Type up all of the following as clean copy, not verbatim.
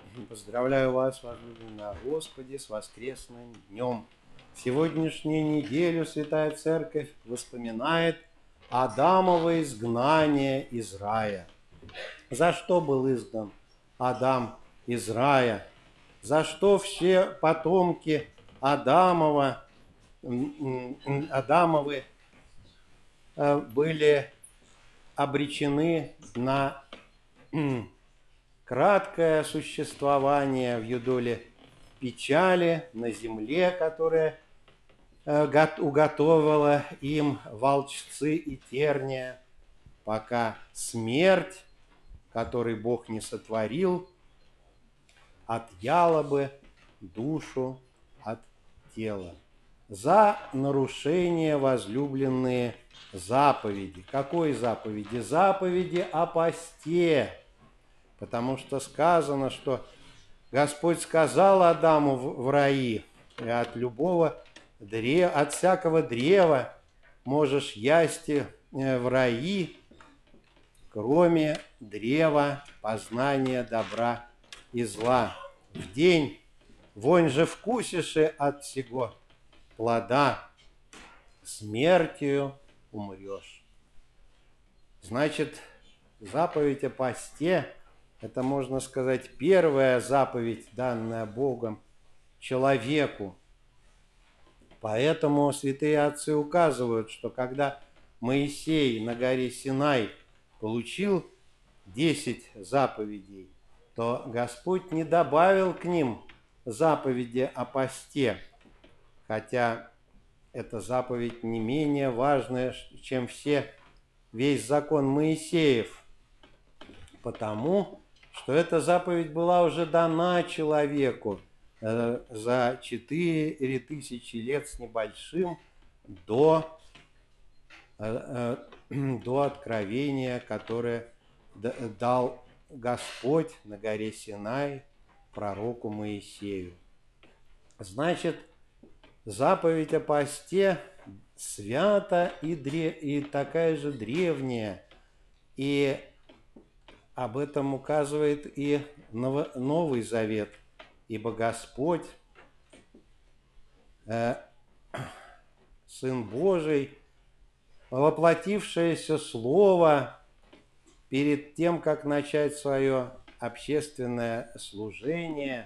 Поздравляю вас, возлюбленные Господи, с воскресным днем. Сегодняшнюю неделю Святая Церковь вспоминает Адамово изгнание из рая. За что был изгнан Адам из рая? За что все потомки Адамовы были обречены на краткое существование в юдоле печали на земле, которая уготовила им волчцы и терния, пока смерть, которой Бог не сотворил, отъяла бы душу от тела. За нарушение возлюбленные заповеди. Какой заповеди? Заповеди о посте. Потому что сказано, что Господь сказал Адаму в раи: от всякого древа можешь есть в раи, кроме древа познания добра и зла. В день вонь же вкусишь от сего плода, смертью умрешь. Значит, заповедь о посте – это, можно сказать, первая заповедь, данная Богом человеку. Поэтому святые отцы указывают, что когда Моисей на горе Синай получил 10 заповедей, то Господь не добавил к ним заповеди о посте, хотя эта заповедь не менее важная, чем весь закон Моисеев, потому что эта заповедь была уже дана человеку за 4000 лет с небольшим до откровения, которое дал Господь на горе Синай пророку Моисею. Значит, заповедь о посте свята и такая же древняя, и об этом указывает и Новый Завет, ибо Господь, Сын Божий, воплотившееся Слово, перед тем, как начать свое общественное служение,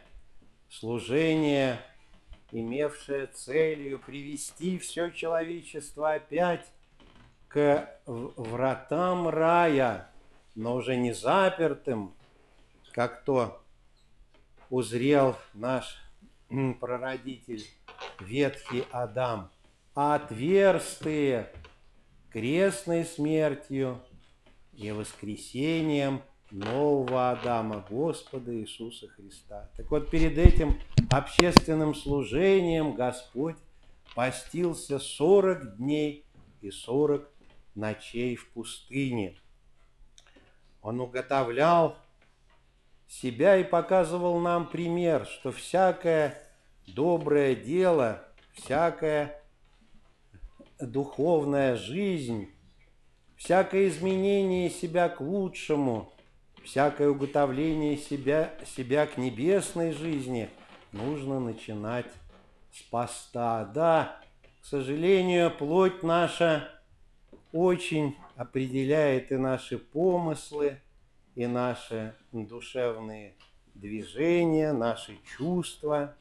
имевшее целью привести все человечество опять к вратам рая, но уже не запертым, как то узрел наш прародитель ветхий Адам, а отверстые крестной смертью и воскресением нового Адама, Господа Иисуса Христа. Так вот, перед этим общественным служением Господь постился 40 дней и 40 ночей в пустыне. Он уготовлял себя и показывал нам пример, что всякое доброе дело, всякая духовная жизнь, всякое изменение себя к лучшему, всякое уготовление себя к небесной жизни нужно начинать с поста. Да, к сожалению, плоть наша очень определяет и наши помыслы, и наши душевные движения, наши чувства,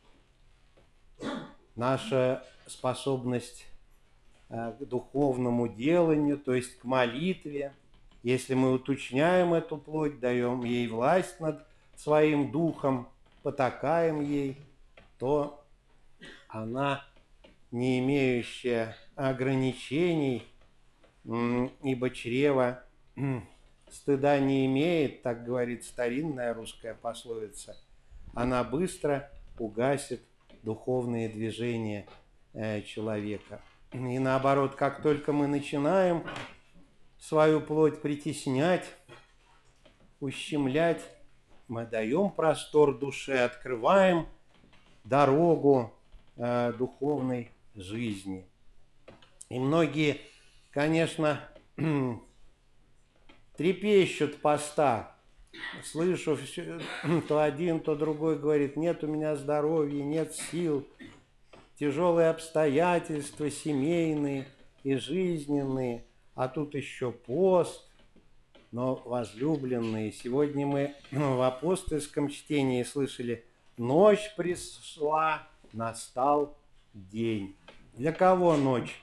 наша способность к духовному деланию, то есть к молитве. Если мы уточняем эту плоть, даем ей власть над своим духом, потакаем ей, то она, не имеющая ограничений, ибо чрево стыда не имеет, так говорит старинная русская пословица, она быстро угасит духовные движения человека. И наоборот, как только мы начинаем свою плоть притеснять, ущемлять, мы даем простор душе, открываем дорогу духовной жизни. И многие, конечно, трепещут поста, слышу все, то один, то другой говорит: нет у меня здоровья, нет сил, тяжелые обстоятельства семейные и жизненные, а тут еще пост. Но, возлюбленные, сегодня мы в апостольском чтении слышали: ночь пришла, настал день. Для кого ночь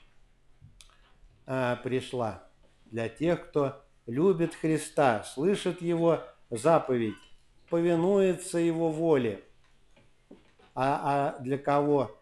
пришла? Для тех, кто любит Христа, слышит Его заповедь, повинуется Его воле. А для кого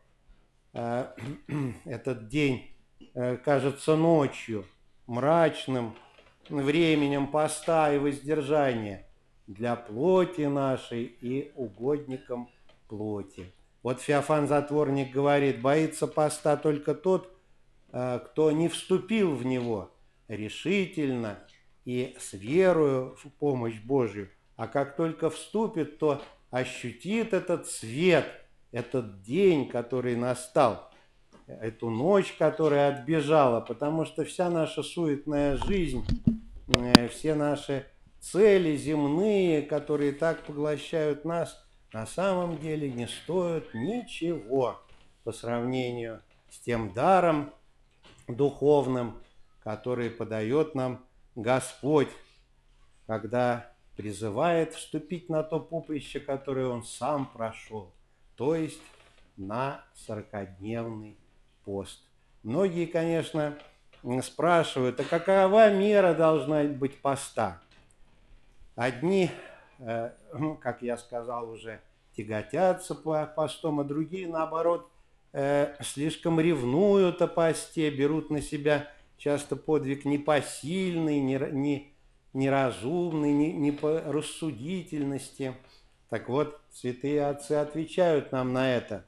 этот день кажется ночью, мрачным временем поста и воздержания? Для плоти нашей и угодникам плоти. Вот Феофан Затворник говорит: боится поста только тот, кто не вступил в него решительно и с верою в помощь Божью, а как только вступит, то ощутит этот свет, этот день, который настал, эту ночь, которая отбежала, потому что вся наша суетная жизнь, все наши цели земные, которые так поглощают нас, на самом деле не стоят ничего по сравнению с тем даром духовным, который подает нам Господь, когда призывает вступить на то поприще, которое Он сам прошел, то есть на 40-дневный пост. Многие, конечно, спрашивают: а какова мера должна быть поста? Одни, как я сказал уже, тяготятся постом, а другие, наоборот, слишком ревнуют о посте, берут на себя часто подвиг непосильный, неразумный, не по рассудительности. Так вот, святые отцы отвечают нам на это.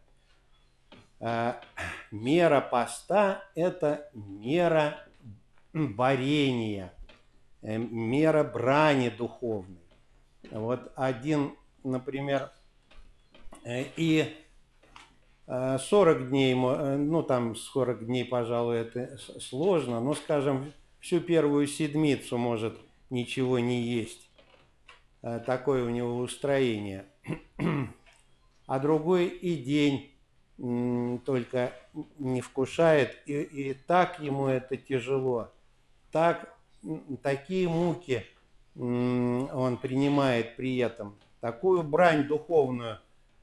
Мера поста – это мера борения, мера брани духовной. Вот один, например, и 40 дней, ну там 40 дней, пожалуй, это сложно, но, скажем, всю первую седмицу может ничего не есть. Такое у него устроение. А другой и день только не вкушает, и так ему это тяжело, такие муки он принимает при этом, такую брань духовную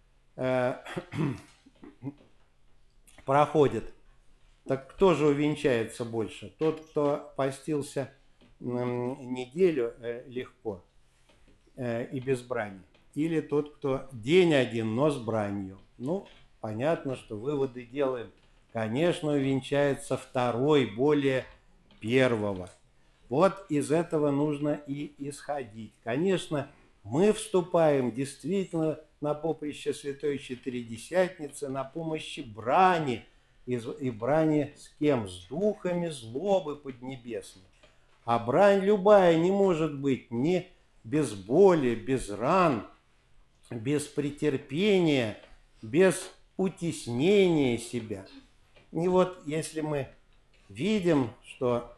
проходит. Так кто же увенчается больше? Тот, кто постился неделю легко и без брани? Или тот, кто день один, но с бранью? Ну, понятно, что выводы делаем. Конечно, увенчается второй, более первого. Вот из этого нужно и исходить. Конечно, мы вступаем действительно на поприще Святой Четыредесятницы, на помощи брани, и брани с кем? С духами злобы поднебесной. А брань любая не может быть ни без боли, без ран, без претерпения, без утеснения себя. И вот если мы видим, что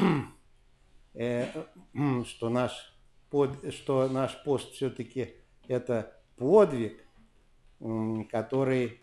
наш пост все-таки это подвиг, который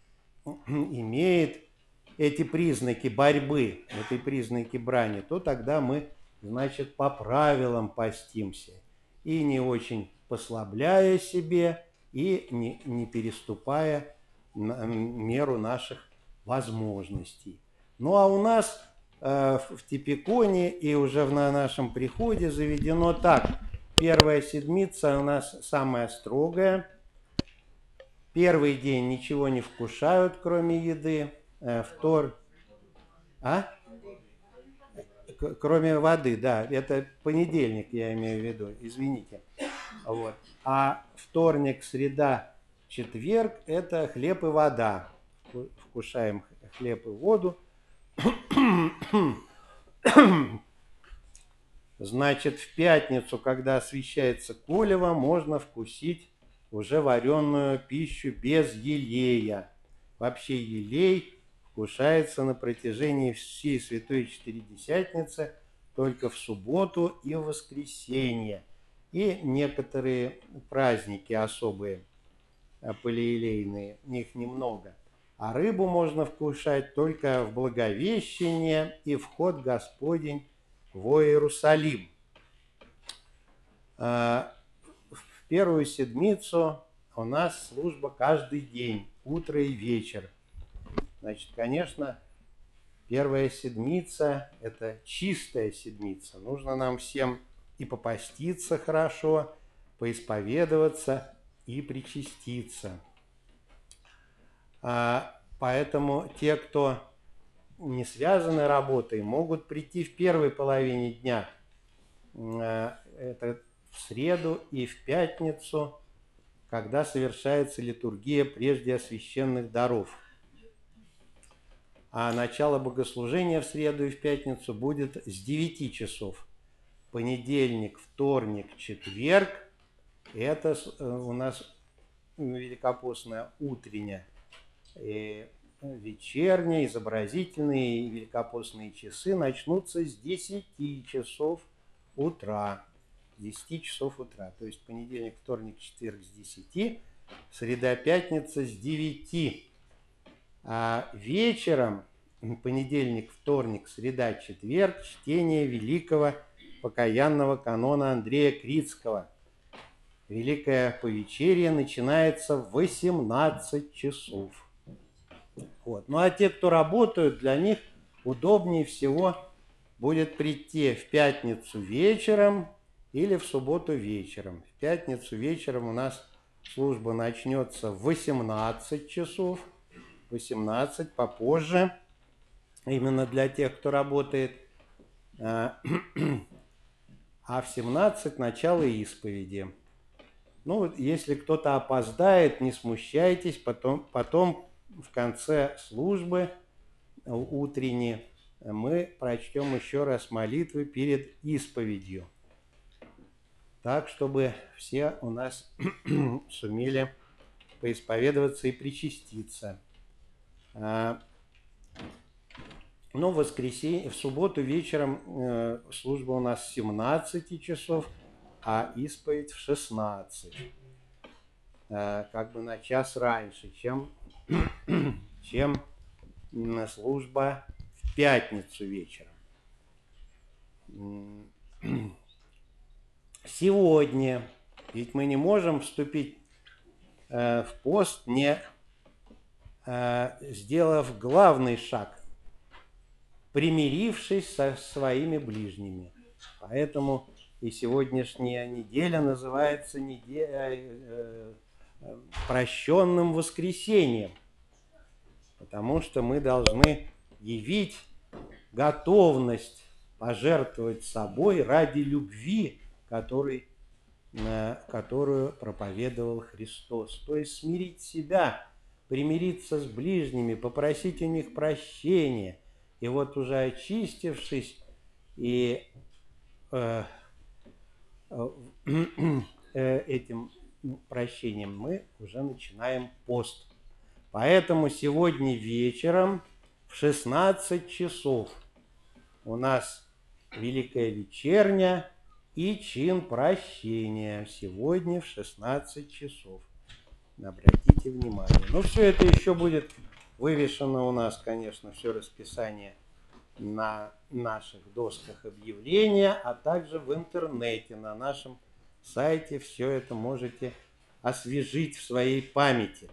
имеет эти признаки борьбы, эти признаки брани, то тогда мы, значит, по правилам постимся, и не очень послабляя себе, и не переступая меру наших возможностей. Ну а у нас в Типиконе и уже на нашем приходе заведено так. Первая седмица у нас самая строгая. Первый день ничего не вкушают, кроме еды. Кроме воды, да. Это понедельник, я имею в виду, извините. Вот. А вторник, среда, четверг – это хлеб и вода. Вкушаем хлеб и воду. Значит, в пятницу, когда освещается колево, можно вкусить уже вареную пищу без елея. Вообще елей вкушается на протяжении всей Святой Четыредесятницы только в субботу и в воскресенье. и некоторые праздники особые, палеелейные, их немного. А рыбу можно вкушать только в Благовещение и вход Господень во Иерусалим. В первую седмицу у нас служба каждый день, утро и вечер. Значит, конечно, первая седмица – это чистая седмица. Нужно нам всем и попаститься хорошо, поисповедоваться и причаститься. Поэтому те, кто не связаны работой, могут прийти в первой половине дня. Это в среду и в пятницу, когда совершается литургия прежде освященных даров. А начало богослужения в среду и в пятницу будет с 9 часов. Понедельник, вторник, четверг – это у нас великопостная утренняя, и вечерние, изобразительные и великопостные часы начнутся с 10 часов утра. 10 часов утра. То есть понедельник, вторник, четверг с 10, среда, пятница с 9. А вечером, понедельник, вторник, среда, четверг, чтение великого покаянного канона Андрея Критского. Великое повечерие начинается в 18 часов. Вот. Ну а те, кто работают, для них удобнее всего будет прийти в пятницу вечером или в субботу вечером. В пятницу вечером у нас служба начнется в 18 часов. 18 попозже, именно для тех, кто работает. А в 17 начало исповеди. Ну, если кто-то опоздает, не смущайтесь, потом в конце службы утренней мы прочтем еще раз молитвы перед исповедью. Так, чтобы все у нас сумели поисповедоваться и причаститься. Ну, в воскресенье, в субботу вечером служба у нас с 17 часов, а исповедь в 16. Как бы на час раньше, чем служба в пятницу вечером. Сегодня, ведь мы не можем вступить в пост, не сделав главный шаг, примирившись со своими ближними. Поэтому и сегодняшняя неделя называется прощенным воскресением, потому что мы должны явить готовность пожертвовать собой ради любви, которую проповедовал Христос. То есть смирить себя, примириться с ближними, попросить у них прощения. И вот уже очистившись и этим прощением мы уже начинаем пост. Поэтому сегодня вечером в 16 часов у нас Великая Вечерня и чин прощения. Сегодня в 16 часов. Обратите внимание. Ну, все это еще будет вывешено у нас, конечно, все расписание на наших досках объявления, а также в интернете, на нашем сайте. Все это можете освежить в своей памяти.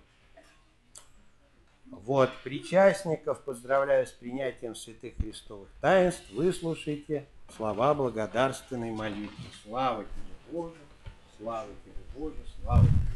Вот, причастников поздравляю с принятием святых христовых таинств. Выслушайте слова благодарственной молитвы. Слава тебе, Боже, слава тебе, Боже, слава тебе.